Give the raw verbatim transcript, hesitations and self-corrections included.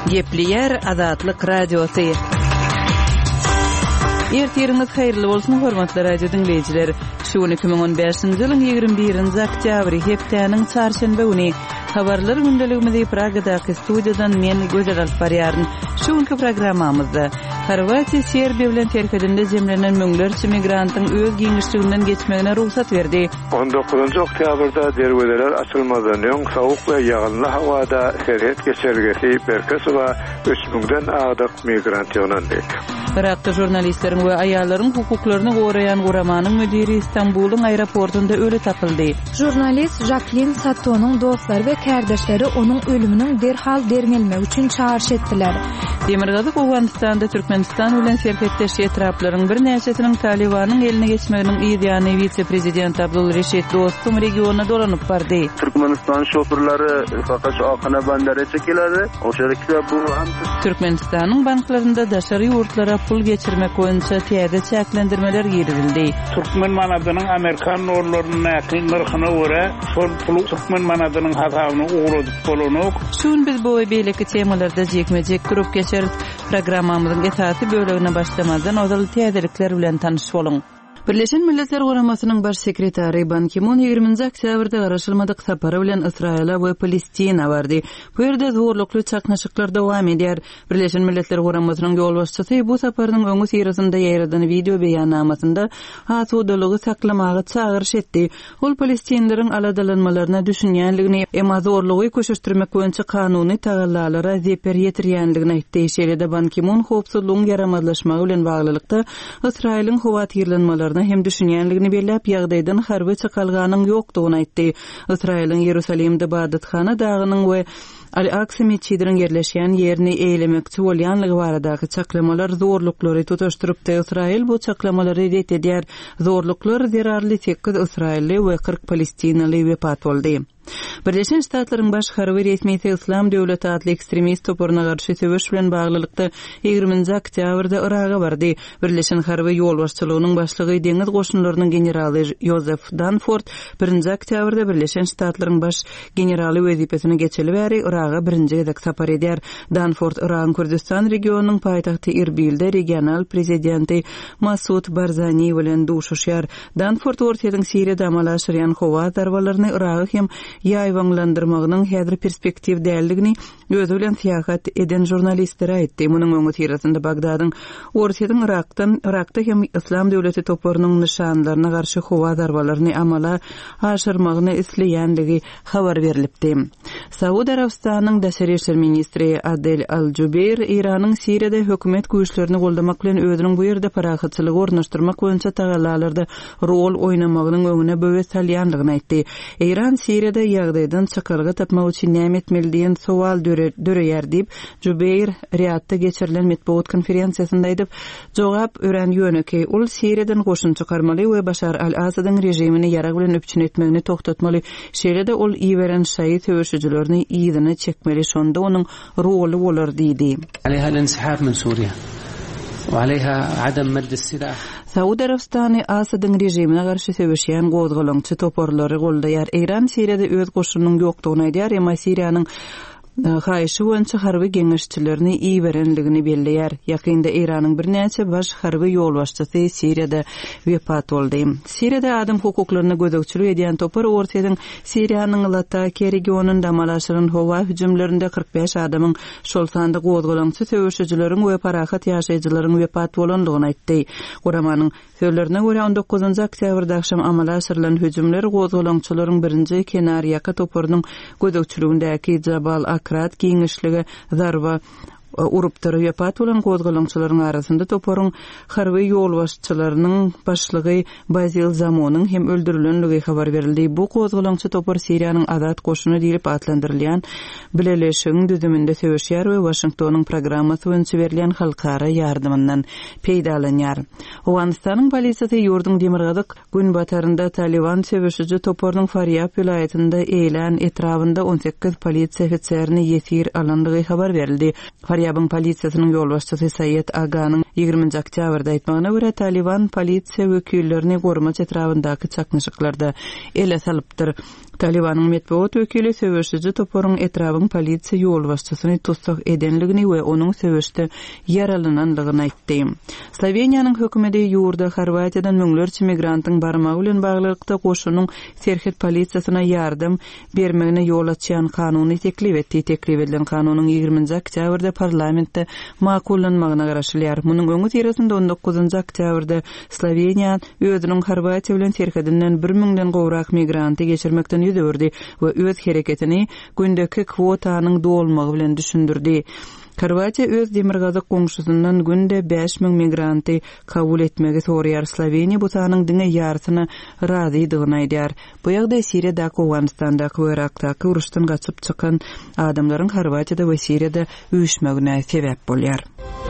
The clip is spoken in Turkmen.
Gepleyer Azatlyk Radiosu. Ertiriniz hayırlı bolsun hormatly radio dinleyijiler. Şu iki bin on beşinji ýylyň ýygrimi birinji oktýabry hepdeniň çarşembe güni habarlar gündeligimizi Pragadaky studiýadan men Gözel Alparýaryn. Şuňky programmamyzda Horwatiýa Serbiýa bilen terkedinde jemlenen müňlerçe migrantyň öz giňişliginden geçmegine ruhsat berdi. on dokuzuncu oktýabrda derweler açylmadan öň sowuk we ýagynly hawada seret geçergesi Berkesowa üç müňden adyk migrant ýolandy. Irakda jurnalistleriň we aýallaryň hukuklaryny goraýan guramanyň müdiri Istanbulyň aeroportunda öle tapyldy. Jurnalist Jacqueline Satonyň dostlary we kärdeşleri onuň ölüminiň derhal dermelmek üçin çağrış etdiler. Demirgazyk Awganistanda Türkmenistan bilen serhetdeşi etraplaryň bir näçesiniň Talibanyň eline geçmeginiň ýa-da vice-prezident Abdulreşit Dostum regionuna dolanyp bardy. Türkmenistan şoförleri fakat Akana bandara çekiladi. O şerekde bu hem Türkmenistanyň banklarynda daşary ýurtlara pul geçirmek boýunça täze çäklendirmeler girildi. Türkmen manadynyň Amerikan orlarynyň näkin narhyna görä şol pul Türkmen manadynyň hasabyny uğradyp bolanyk. Şun biz bu beýleki temalarda jekmejek grup geçer programmamyzyň esasy bölegine başlamadan ozal täzelikler bilen tanyş boluň. Birleşen Milletler Guramasynyň baş sekretary Ban Ki-moon ýygrimiňji oktýabrda garaşylmadyk sapary bilen Israila we Palestina bardy. Bu ýerde zorlukly çaknaşyklar dowam edýär. Birleşen Milletler Guramasynyň ýolbaşçysy bu saparynyň öňü sirasynda ýaýradan video beýannamasynda asudalygy saklamagy çağırış etdi. Ol Palestinlilerin aladalanmalaryna düşünýänligini, emma zorlugy köşüşdirmek boýunça kanuny tagallalara zeper ýetirýänligini aýtdy. Şeýle Ban Ki-moon howpsuzlygyň yaramazlaşmagy bilen baglylykda Israiliň howatyrlanmalaryna hem düşünýänligini belläp ýagdaýdan harby çakalganyň ýokdugyny aýtdy. Israiliň Ýerusalimde Badatxana dagynyň we Al-Aqsa meçidiniň yerleşýän ýerini eýlemekçi bolýanlygy baradaky çaklamalar zorluklary tutaşdyrypdy. Israil bu çaklamalary ret edýär. Zorluklar zerarly sekiz Israilli we kırk Palestinaly wepat boldy. Birleşen Ştatlaryň baş harby resmiýeti İslam döwleti adly ekstremist topuryna garşy söwüş bilen baglylykda ýygrimiňji oktýabrda Iraga bardy. Birleşen harby ýolbaşçylygynyň başlygy deňiz goşunlarynyň generaly Joseph Dunford birinji oktýabrda Birleşen Ştatlaryň baş generaly wezipesini geçeli bäri Iraga birinji gezek sapar edýär. Dunford Iran Kürdistan regionunyň paýtagty Erbilde regional prezidenti Masud Barzani bilen duşuşýar. Dunford ortadan Siriýada amal aşyrýan howa darbalaryny Iraga hem ýaýwanlandyrmagynyň häzir perspektiv däldigini özü bilen syýahat eden jurnalistlere aýtdy. Munyň öňü tirasynda Bagdadyň ortadan Irakdan Irakda hem İslam döwleti topurynyň nişanlaryna garşy howa darbalaryny amala aşyrmagyny isleýändigi habar berilipdi. Saudiýa Arabistanyň daşary işler ministri Adel Al-Jubeir Iranyň Siriýada hökümet güýçlerini goldamak bilen özüniň bu ýerde parahatçylygy ornaşdyrmak boýunça tagallalarda rol oýnamagynyň öňüne böwet salýanlygyny aýtdy. Iran Siriýada ýagdaýdan çakarga tapmak üçin näme etmeli diýen sowal döreýär diýip Jubeir Riyadda geçirilen medeniýet konferensiýasynda aýdyp, jogap ören ýöneki ul Siriýadan goşun çykarmaly we Başar al-Asadyň rejimini ýarag bilen öpçün etmegini toktatmaly. Şeýle-de ol iýeren şaýy töwüşüjilerini ýygyny çekmeli, şonda onuň roly bolar diýdi. Aleyha al-insihab min Suriýa we aleyha adam madd as-silah. Saudiýa Arabistany Asadyň rejimine garşy söwüşýän gozgalaňçy toporlary goldaýar. Iran Siriýada öz goşunyň ýokdugyny aýdýar, emma Siriýanyň haýşy boýunça harby geňeşçilerini iýberenligini belleýär. Ýakynda Iranyň bir näçe baş harby ýolbaşçysy Siriýada wepat boldy. Siriýada adam hukuklaryny gözegçilik edýän topar ortadan Siriýanyň Latakia regionunda amal aşyran howa hüjümlerinde kırk beş adamyň şol sanda gozgalaňçy söwüşçileriň we parahat ýaşaýjylaryň wepat bolandygyny aýtdy. Guramanyň sözlerine görä on dokuzuncu oktýabrda akşam amal aşyrylan hüjümler gozgalaňçylaryň birinji Kenariýaka topurynyň gözegçiligindäki Jabal Akrat giňişligi zarba urupdyr ýapat bolan gozgalaňçylaryň arasynda toporyň harby ýolbaşçylarynyň başlygy Bazil Zamonyň hem öldürilenligi habar berildi. Bu gozgalaňçy topor Siriýanyň Azat goşuny diýip atlandyrylýan bileleşigiň düzüminde söwüşýär we Washingtonyň programmasy boýunça berilen halkara ýardymyndan peýdalanýar. Awganistanyň polisiýasy ýurdun Demirgazyk gün batarynda Taliban söwüşüji toporynyň Faryab vilayetinde eýlen etrafynda on sekiz polisiýa ofitserini ýesir alandygy habar berildi. Faryabın polisiýasynyň ýolbaşçysy Sayyid Aganyň ýygrimiňji oktýabrda aýtmagyna görä Taliban polisiýa wekillerini gormaç etrafyndaky çaknaşyklarda ele salypdyr. Talibanyň medeniýet wekili söwüşçi toporun etrabyň polisiýa ýol başçysyny tutsak edenligini we onuň söwüşde yaralananlygyny aýtdy. Sloveniýanyň hökümeti ýurda Horwatiýadan müňlerçe migrantyň barmagy bilen baglykda goşunyň serhet polisiýasyna ýardym bermegine ýol açýan kanuny teklip etdi. Teklip edilen kanunyň ýygrümynji oktýabrda parlamentde makullanmagyna garaşylýar. Munyň öňü teresinde on dokuzunçy oktýabrda Sloveniýa özüniň Horwatiýa bilen serhedinden bir müňden gowrak migranty geçirmekden ýüzürdi we öz hereketini gündeki kwotanyň dolmagy bilen düşündirdi. Horwatiýa öz demirgazyk goňşusyndan günde beş müň migranty kabul etmegi soraýar. Sloveniýa bu sanyň diňe ýarsyny razydygyny aýdýar. Bu ýagdaý Siriýada, Awganistanda we Irakda uruşdan gaçyp çykan adamlaryň Horwatiýada we Siriýada üýüşmegine sebäp bolýar.